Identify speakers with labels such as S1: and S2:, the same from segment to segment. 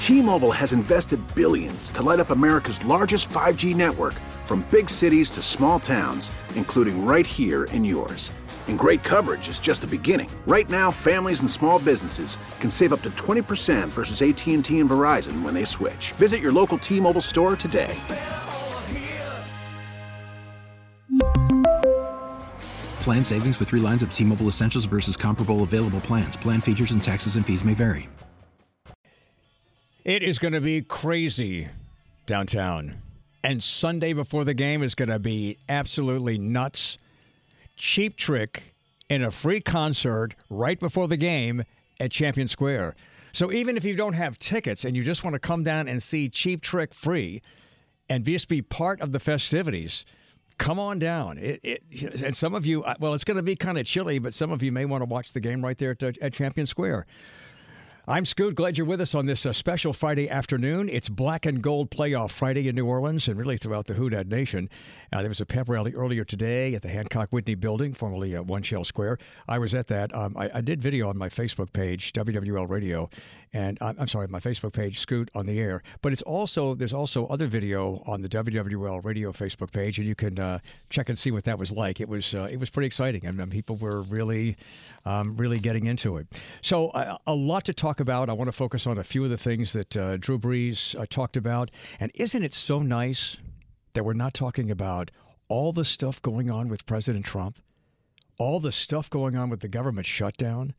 S1: T-Mobile has invested billions to light up America's largest 5G network, from big cities to small towns, including right here in yours. And great coverage is just the beginning. Right now, families and small businesses can save up to 20% versus AT&T and Verizon when they switch. Visit your local T-Mobile store today.
S2: Plan savings with 3 lines of T-Mobile Essentials versus comparable available plans. Plan features and taxes and fees may vary.
S3: It is going to be crazy downtown. And Sunday before the game is going to be absolutely nuts. Cheap Trick in a free concert right before the game at Champion Square. So even if you don't have tickets and you just want to come down and see Cheap Trick free and just be part of the festivities, come on down. And some of you, well, it's going to be kind of chilly, but some of you may want to watch the game right there at Champion Square. I'm Scoot. Glad you're with us on this special Friday afternoon. It's Black and Gold Playoff Friday in New Orleans and really throughout the Who Dat Nation. There was a pep rally earlier today at the Hancock Whitney Building, formerly One Shell Square. I was at that. I did video on my Facebook page, WWL Radio, and I'm sorry, my Facebook page, Scoot on the Air. But there's also other video on the WWL Radio Facebook page, and you can check and see what that was like. It was pretty exciting, and people were really getting into it. So a lot to talk about. I want to focus on a few of the things that Drew Brees talked about. And isn't it so nice that we're not talking about all the stuff going on with President Trump, all the stuff going on with the government shutdown?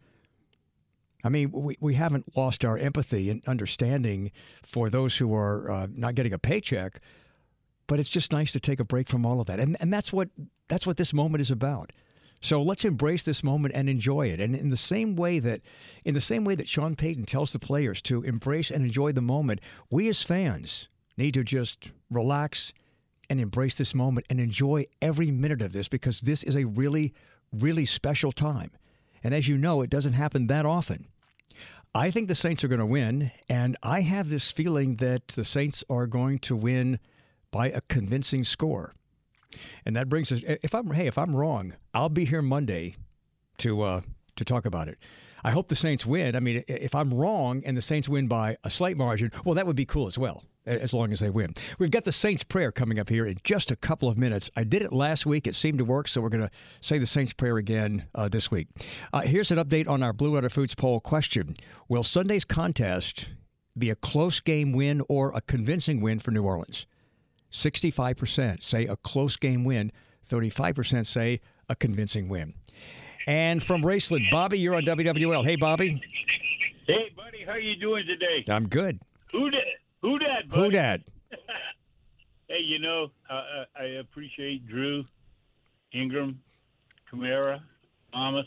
S3: I mean, we haven't lost our empathy and understanding for those who are not getting a paycheck, but it's just nice to take a break from all of that. And that's what this moment is about. So let's embrace this moment and enjoy it. And in the same way that Sean Payton tells the players to embrace and enjoy the moment, we as fans need to just relax and embrace this moment and enjoy every minute of this, because this is a really, really special time. And as you know, it doesn't happen that often. I think the Saints are going to win, and I have this feeling that the Saints are going to win by a convincing score. And that brings us, if I'm wrong, I'll be here Monday to talk about it. I hope the Saints win. I mean, if I'm wrong and the Saints win by a slight margin, well, that would be cool as well, as long as they win. We've got the Saints prayer coming up here in just a couple of minutes. I did it last week. It seemed to work, so we're going to say the Saints prayer again this week. Here's an update on our Blue Water Foods poll question. Will Sunday's contest be a close game win or a convincing win for New Orleans? 65% say a close game win. 35% say a convincing win. And from Raceland, Bobby, you're on WWL. Hey, Bobby.
S4: Hey, buddy. How you doing today?
S3: I'm good.
S4: Who dat, buddy?
S3: Who dat?
S4: Hey, I appreciate Drew, Ingram, Kamara, Thomas.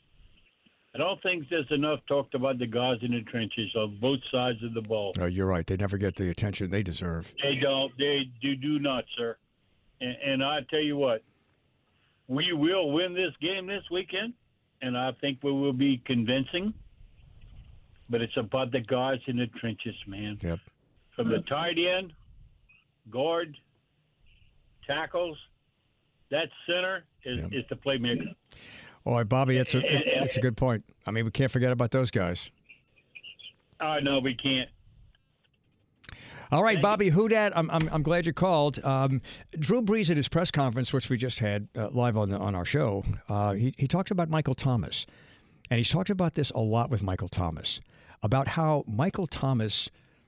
S4: I don't think there's enough talked about the guys in the trenches on both sides of the ball.
S3: Oh, you're right. They never get the attention they deserve.
S4: They don't. They do not, sir. And I tell you what, we will win this game this weekend, and I think we will be convincing. But it's about the guys in the trenches, man.
S3: Yep.
S4: From the tight end, guard, tackles, that center is the playmaker.
S3: All right, Bobby, it's a good point. I mean, we can't forget about those guys.
S4: No, we can't.
S3: All right, Bobby, who dat? I'm glad you called. Drew Brees at his press conference, which we just had live on our show, he talked about Michael Thomas. And he's talked about this a lot with Michael Thomas, about how Michael Thomas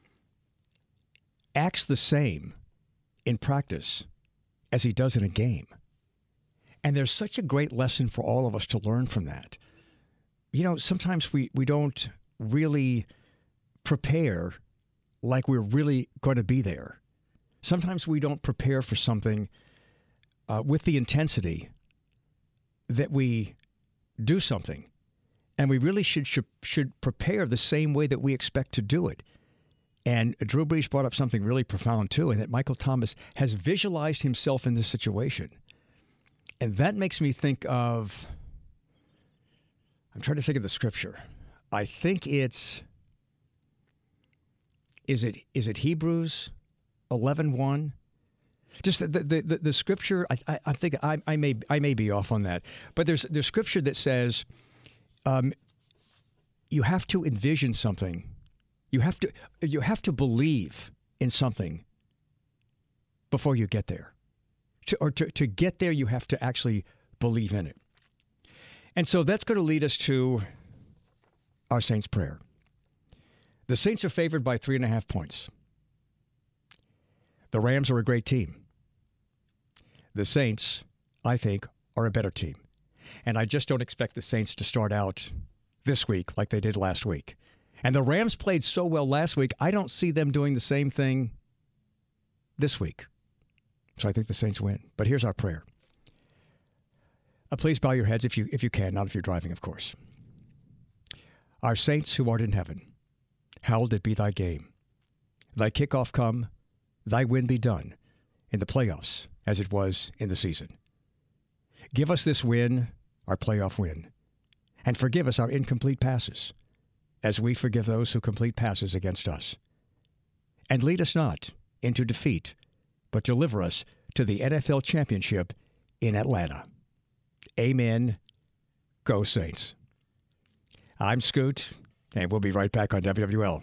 S3: acts the same in practice as he does in a game. And there's such a great lesson for all of us to learn from that. Sometimes we don't really prepare like we're really going to be there. Sometimes we don't prepare for something with the intensity that we do something. And we really should prepare the same way that we expect to do it. And Drew Brees brought up something really profound, too, and that Michael Thomas has visualized himself in this situation. And that makes me think of, I'm trying to think of the scripture. I think it's, is it Hebrews 11:1? Just the scripture, I think I may be off on that. But there's scripture that says you have to envision something. You have to believe in something before you get there. To get there, you have to actually believe in it. And so that's going to lead us to our Saints prayer. The Saints are favored by 3.5 points. The Rams are a great team. The Saints, I think, are a better team. And I just don't expect the Saints to start out this week like they did last week. And the Rams played so well last week, I don't see them doing the same thing this week. So I think the Saints win. But here's our prayer. Please bow your heads if you can, not if you're driving, of course. Our Saints who art in heaven, hallowed it be thy game. Thy kickoff come, thy win be done in the playoffs as it was in the season. Give us this win, our playoff win, and forgive us our incomplete passes, as we forgive those who complete passes against us. And lead us not into defeat, but deliver us to the NFL championship in Atlanta. Amen. Go Saints. I'm Scoot, and we'll be right back on WWL.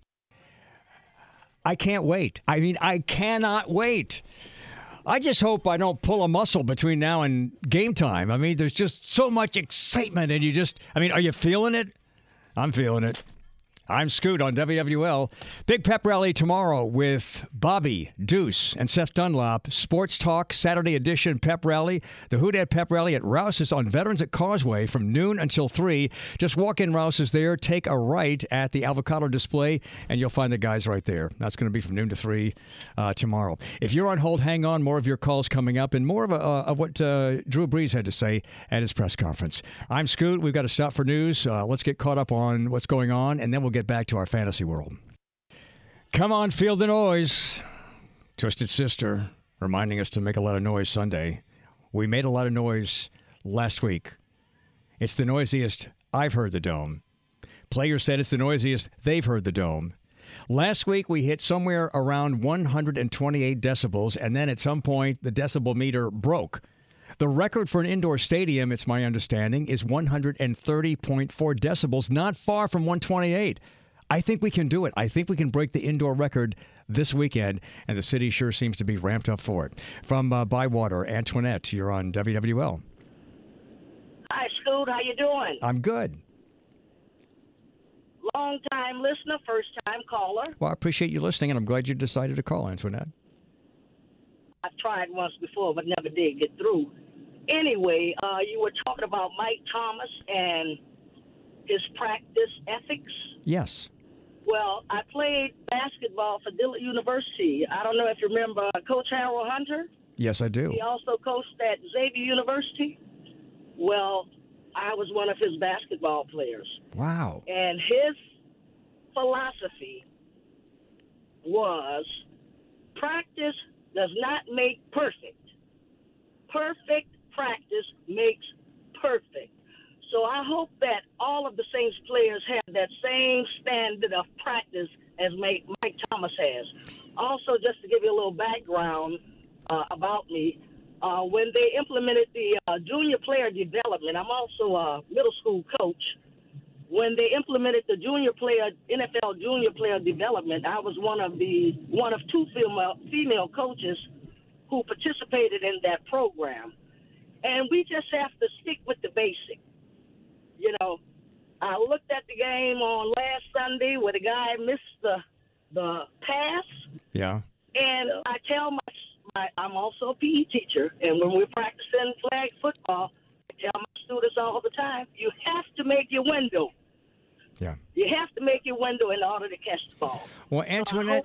S3: I can't wait. I mean, I cannot wait. I just hope I don't pull a muscle between now and game time. I mean, there's just so much excitement, and are you feeling it? I'm feeling it. I'm Scoot on WWL. Big pep rally tomorrow with Bobby, Deuce, and Seth Dunlop. Sports Talk, Saturday edition pep rally. The Who Dat pep rally at Rouse's on Veterans at Causeway from noon until 3. Just walk in Rouse's there, take a right at the avocado display, and you'll find the guys right there. That's going to be from noon to 3 tomorrow. If you're on hold, hang on. More of your calls coming up, and more of what Drew Brees had to say at his press conference. I'm Scoot. We've got to stop for news. Let's get caught up on what's going on, and then we'll get back to our fantasy world. Come on, feel the noise. Twisted Sister reminding us to make a lot of noise Sunday. We made a lot of noise last week. It's the noisiest I've heard the Dome. Players said it's the noisiest they've heard the Dome. Last week we hit somewhere around 128 decibels, and then at some point the decibel meter broke. The record for an indoor stadium, it's my understanding, is 130.4 decibels, not far from 128. I think we can do it. I think we can break the indoor record this weekend, and the city sure seems to be ramped up for it. From Bywater, Antoinette, you're on WWL.
S5: Hi, Scoot. How you doing?
S3: I'm good.
S5: Long-time listener, first-time caller.
S3: Well, I appreciate you listening, and I'm glad you decided to call, Antoinette.
S5: I've tried once before, but never did get through. Anyway, you were talking about Mike Thomas and his practice ethics.
S3: Yes.
S5: Well, I played basketball for Dillard University. I don't know if you remember Coach Harold Hunter.
S3: Yes, I do.
S5: He also coached at Xavier University. Well, I was one of his basketball players.
S3: Wow.
S5: And his philosophy was practice does not make perfect. Perfect practice makes perfect. So I hope that all of the Saints players have that same standard of practice as Mike Thomas has. Also, just to give you a little background about me, when they implemented the junior player development, I'm also a middle school coach. When they implemented the NFL junior player development, I was one of two female coaches who participated in that program. And we just have to stick with the basic. You know, I looked at the game on last Sunday where the guy missed the pass.
S3: Yeah.
S5: And I tell I'm also a PE teacher, and when we're practicing flag football, I tell my students all the time, you have to make your window.
S3: Yeah.
S5: You have to make your window in order to catch the ball.
S3: Well, Antoinette,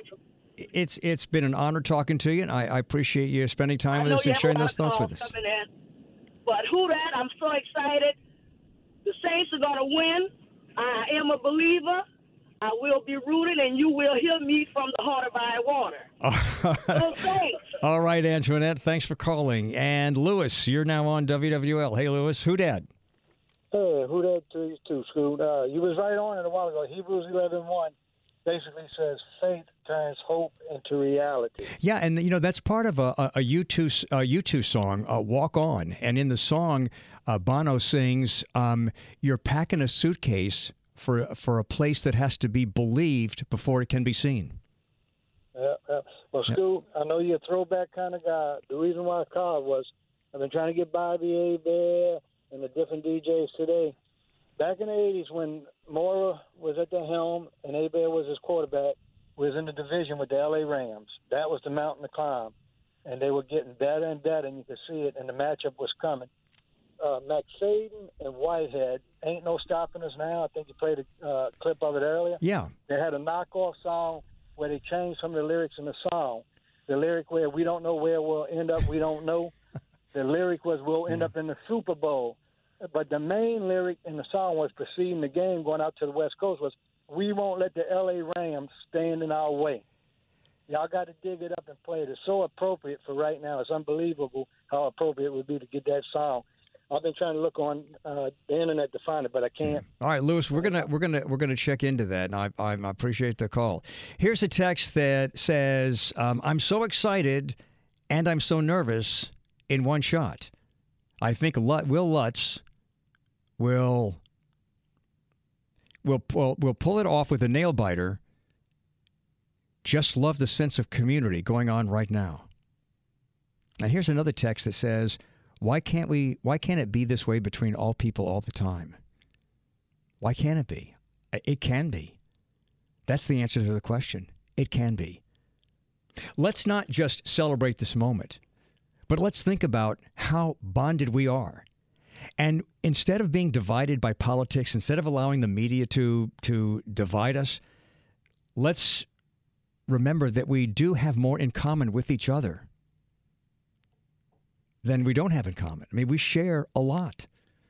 S3: it's been an honor talking to you, and I appreciate you spending time with us and sharing those thoughts with us.
S5: But who that? I'm so excited. The Saints are going to win. I am a believer. I will be rooted, and you will hear me from the heart of Bywater. So thanks.
S3: All right, Antoinette, thanks for calling. And Lewis, you're now on WWL. Hey, Lewis, who dat?
S6: Hey, who dat to you too, Scoot? You was right on it a while ago. Hebrews 11:1 basically says faith turns hope into reality.
S3: Yeah, and that's part of a U2 song, Walk On. And in the song, Bono sings, you're packing a suitcase for a place that has to be believed before it can be seen.
S6: Yeah. Well, Scoot, I know you're a throwback kind of guy. The reason why I called was I've been trying to get Bobby Hebert and the different DJs today. Back in the 80s when Mora was at the helm and Hebert was his quarterback, we was in the division with the L.A. Rams. That was the mountain to climb. And they were getting better and better, and you could see it, and the matchup was coming. McFadden and Whitehead, ain't no stopping us now. I think you played a clip of it earlier.
S3: Yeah.
S6: They had a knockoff song where they changed some of the lyrics in the song. The lyric where we don't know where we'll end up, we don't know. The lyric was we'll end up in the Super Bowl. But the main lyric in the song was preceding the game going out to the West Coast was we won't let the L.A. Rams stand in our way. Y'all got to dig it up and play it. It's so appropriate for right now. It's unbelievable how appropriate it would be to get that song. I've been trying to look on the internet to find it, but I can't.
S3: All right, Lewis, we're gonna check into that, and I appreciate the call. Here's a text that says, "I'm so excited and I'm so nervous in one shot. I think Will Lutz will pull it off with a nail biter. Just love the sense of community going on right now." Now here's another text that says, Why can't it be this way between all people all the time? Why can't it be? It can be. That's the answer to the question. It can be. Let's not just celebrate this moment, but let's think about how bonded we are. And instead of being divided by politics, instead of allowing the media to divide us, let's remember that we do have more in common with each other than we don't have in common. I mean, we share a lot.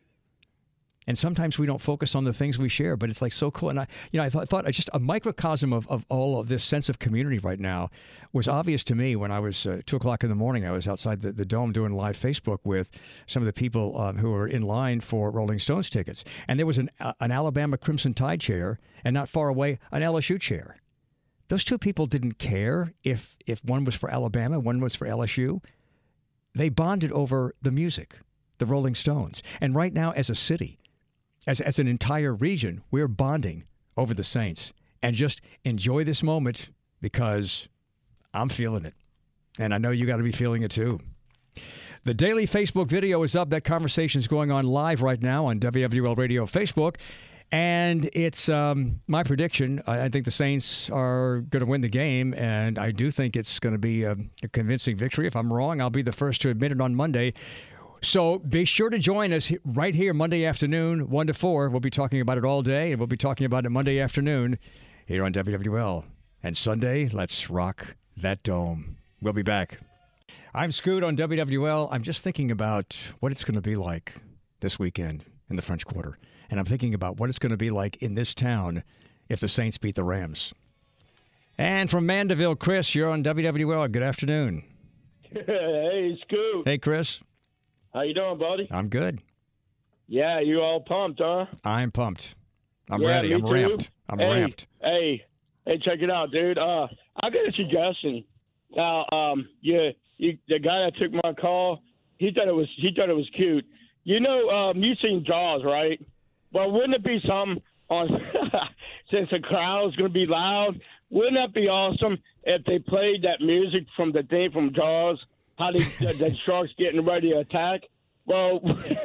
S3: And sometimes we don't focus on the things we share, but it's like so cool. And I thought just a microcosm of all of this sense of community right now was obvious to me when I was 2:00 in the morning. I was outside the Dome doing live Facebook with some of the people who were in line for Rolling Stones tickets. And there was an Alabama Crimson Tide chair, and not far away, an LSU chair. Those two people didn't care if one was for Alabama, one was for LSU. They bonded over the music, the Rolling Stones. And right now, as a city, as an entire region, we're bonding over the Saints. And just enjoy this moment because I'm feeling it. And I know you got to be feeling it too. The daily Facebook video is up. That conversation is going on live right now on WWL Radio Facebook. And it's my prediction. I think the Saints are going to win the game, and I do think it's going to be a convincing victory. If I'm wrong, I'll be the first to admit it on Monday. So be sure to join us right here Monday afternoon, 1 to 4. We'll be talking about it all day, and we'll be talking about it Monday afternoon here on WWL. And Sunday, let's rock that dome. We'll be back. I'm Scoot on WWL. I'm just thinking about what it's going to be like this weekend in the French Quarter. And I'm thinking about what it's going to be like in this town if the Saints beat the Rams. And from Mandeville, Chris, you're on WWL. Good afternoon.
S7: Hey, Scoot.
S3: Hey, Chris.
S7: How you doing, buddy?
S3: I'm good.
S7: Yeah, you all pumped, huh?
S3: I'm pumped. I'm ready. I'm ramped. I'm ramped.
S7: Hey, check it out, dude. I got a suggestion. Now, the guy that took my call, he thought it was cute. You know, you've seen Jaws, right? Well, wouldn't it be something on since the crowd's going to be loud? Wouldn't that be awesome if they played that music from the thing from Jaws? How the shark's getting ready to attack? Well,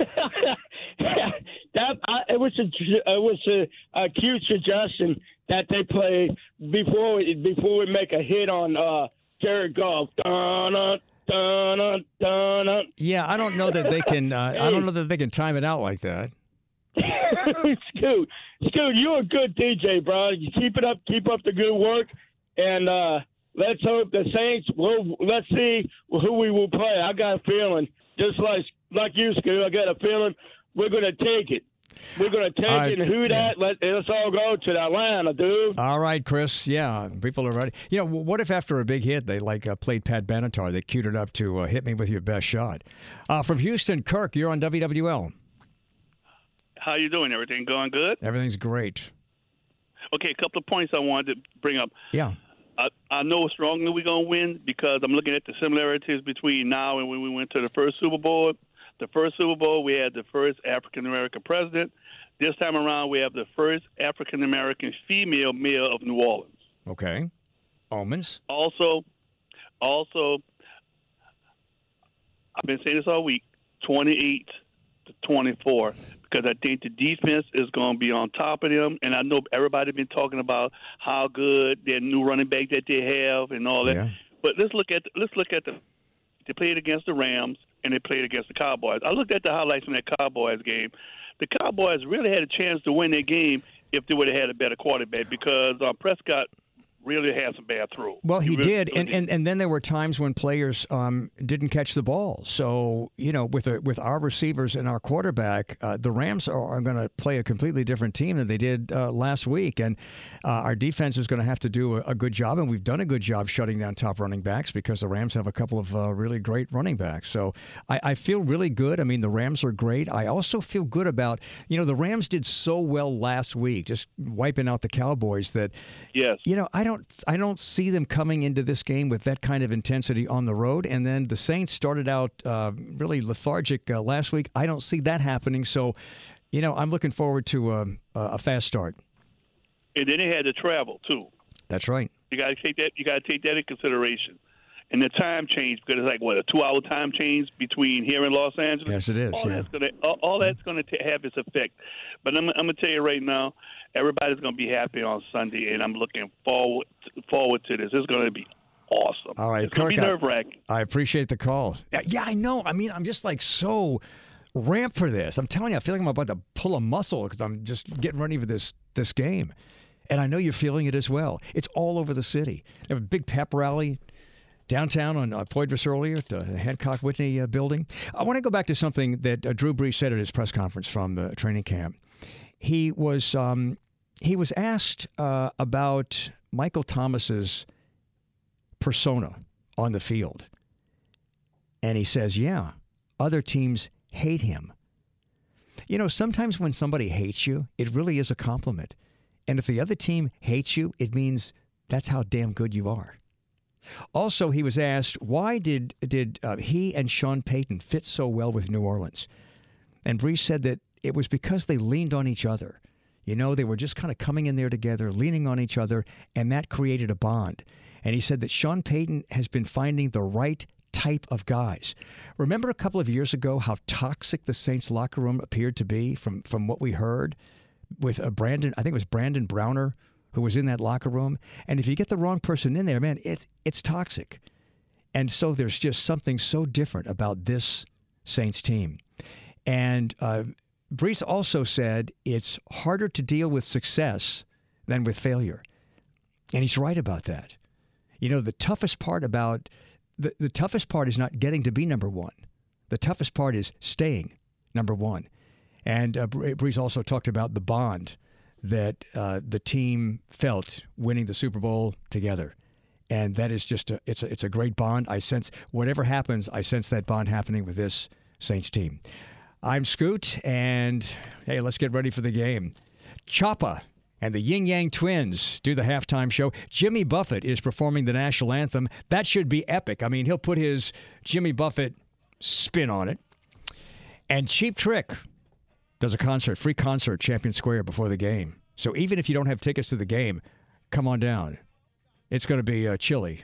S7: it was a cute suggestion that they play before we make a hit on Jared Goff.
S3: Yeah, I don't know that they can. I don't know that they can time it out like that.
S7: Scoot, you're a good DJ, bro. You keep it up. Keep up the good work, and let's hope the Saints. Let's see who we will play. I got a feeling, just like you, Scoot. I got a feeling we're going to take it. We're going to take it and who that. Let's all go to Atlanta, dude.
S3: All right, Chris. Yeah, people are ready. You know, what if after a big hit they played Pat Benatar? They queued it up to "Hit Me With Your Best Shot." From Houston, Kirk, you're on WWL.
S8: How you doing? Everything going good?
S3: Everything's great.
S8: Okay, a couple of points I wanted to bring up.
S3: Yeah.
S8: I know strongly we're going to win because I'm looking at the similarities between now and when we went to the first Super Bowl. The first Super Bowl, we had the first African-American president. This time around, we have the first African-American female mayor of New Orleans.
S3: Okay. Almonds.
S8: Also, I've been saying this all week, 28-24, because I think the defense is going to be on top of them. And I know everybody's been talking about how good their new running back that they have and all that.
S3: Yeah.
S8: But let's look at they played against the Rams and they played against the Cowboys. I looked at the highlights from that Cowboys game. The Cowboys really had a chance to win that game if they would have had a better quarterback, because Prescott really had some bad throws.
S3: Well, he
S8: really
S3: did, and then there were times when players didn't catch the ball. So, with our receivers and our quarterback, the Rams are going to play a completely different team than they did last week. And our defense is going to have to do a good job, and we've done a good job shutting down top running backs because the Rams have a couple of really great running backs. So I feel really good. I mean, the Rams are great. I also feel good about, the Rams did so well last week, just wiping out the Cowboys that,
S8: yes.
S3: I don't see them coming into this game with that kind of intensity on the road. And then the Saints started out really lethargic last week. I don't see that happening. So, I'm looking forward to a fast start.
S8: And then they had to travel too.
S3: That's right.
S8: You got to take that. You got to take that in consideration. And the time change, because it's like a 2-hour time change between here and Los Angeles.
S3: Yes, it is.
S8: All that's going to have its effect. But I'm going to tell you right now, everybody's going to be happy on Sunday, and I'm looking forward to this. It's going to be awesome.
S3: All right,
S8: it's going to be nerve-wracking.
S3: I appreciate the call. Yeah, I know. I mean, I'm just so ramped for this. I'm telling you, I feel like I'm about to pull a muscle because I'm just getting ready for this game. And I know you're feeling it as well. It's all over the city. They have a big pep rally downtown on Poydras earlier at the Hancock Whitney building. I want to go back to something that Drew Brees said at his press conference from the training camp. He was asked about Michael Thomas's persona on the field. And he says, yeah, other teams hate him. Sometimes when somebody hates you, it really is a compliment. And if the other team hates you, it means that's how damn good you are. Also, he was asked, why did he and Sean Payton fit so well with New Orleans? And Brees said that it was because they leaned on each other. They were just kind of coming in there together, leaning on each other, and that created a bond. And he said that Sean Payton has been finding the right type of guys. Remember a couple of years ago how toxic the Saints locker room appeared to be from what we heard with Brandon, I think it was Brandon Browner, who was in that locker room. And if you get the wrong person in there, man, it's toxic. And so there's just something so different about this Saints team. And Brees also said it's harder to deal with success than with failure. And he's right about that. The toughest part about the toughest part is not getting to be number one. The toughest part is staying number one. And Brees also talked about the bond that the team felt winning the Super Bowl together. And that is just it's a great bond. I sense whatever happens, I sense that bond happening with this Saints team. I'm Scoot, and hey, let's get ready for the game. Choppa and the Yin Yang Twins do the halftime show. Jimmy Buffett is performing the national anthem. That should be epic. I mean, he'll put his Jimmy Buffett spin on it. And Cheap Trick does a free concert, Champion Square, before the game. So even if you don't have tickets to the game, come on down. It's going to be chilly,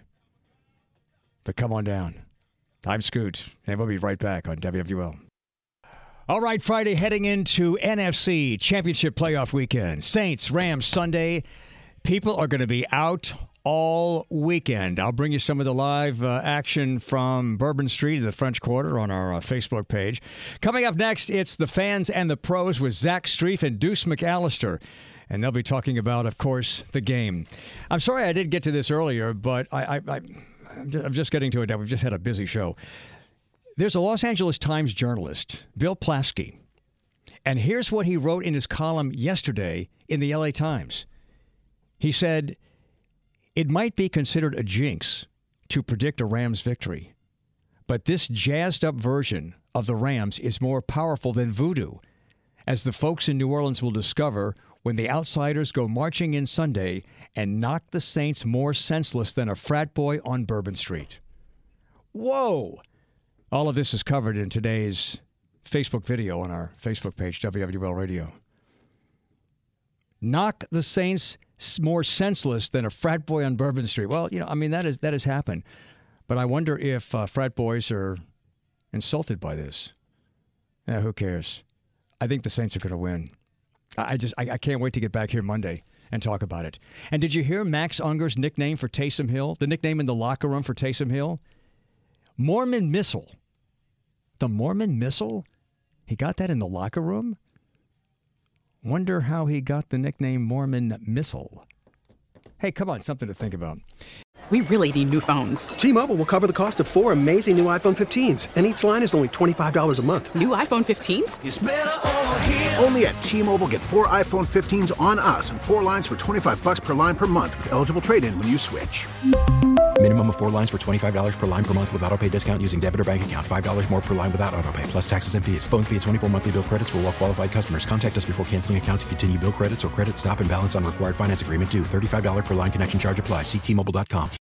S3: but come on down. I'm Scoot, and we'll be right back on WWL. All right, Friday heading into NFC Championship Playoff Weekend. Saints, Rams, Sunday. People are going to be out all weekend. I'll bring you some of the live action from Bourbon Street, the French Quarter, on our Facebook page. Coming up next, it's the Fans and the Pros with Zach Streif and Deuce McAllister. And they'll be talking about, of course, the game. I'm sorry I didn't get to this earlier, but I'm just getting to it now. We've just had a busy show. There's a Los Angeles Times journalist, Bill Plaschke, and here's what he wrote in his column yesterday in the LA Times. He said, it might be considered a jinx to predict a Rams victory, but this jazzed-up version of the Rams is more powerful than voodoo, as the folks in New Orleans will discover when the outsiders go marching in Sunday and knock the Saints more senseless than a frat boy on Bourbon Street. Whoa! All of this is covered in today's Facebook video on our Facebook page, WWL Radio. knock the Saints more senseless than a frat boy on Bourbon Street. Well, that has happened. But I wonder if frat boys are insulted by this. Yeah, who cares? I think the Saints are going to win. I can't wait to get back here Monday and talk about it. And did you hear Max Unger's nickname for Taysom Hill? The nickname in the locker room for Taysom Hill? Mormon Missile. The Mormon Missile? He got that in the locker room? Wonder how he got the nickname Mormon Missile. Hey, come on, something to think about.
S9: We really need new phones.
S10: T-Mobile will cover the cost of 4 amazing new iPhone 15s, and each line is only $25 a month.
S9: New iPhone 15s?
S1: It's better over here. Only at T-Mobile, get 4 iPhone 15s on us and 4 lines for $25 per line per month with eligible trade-in when you switch.
S2: Minimum of 4 lines for $25 per line per month with autopay discount using debit or bank account. $5 more per line without autopay, plus taxes and fees. Phone fee at 24 monthly bill credits for well-qualified customers. Contact us before canceling account to continue bill credits or credit stop and balance on required finance agreement due. $35 per line connection charge applies. See T-Mobile.com.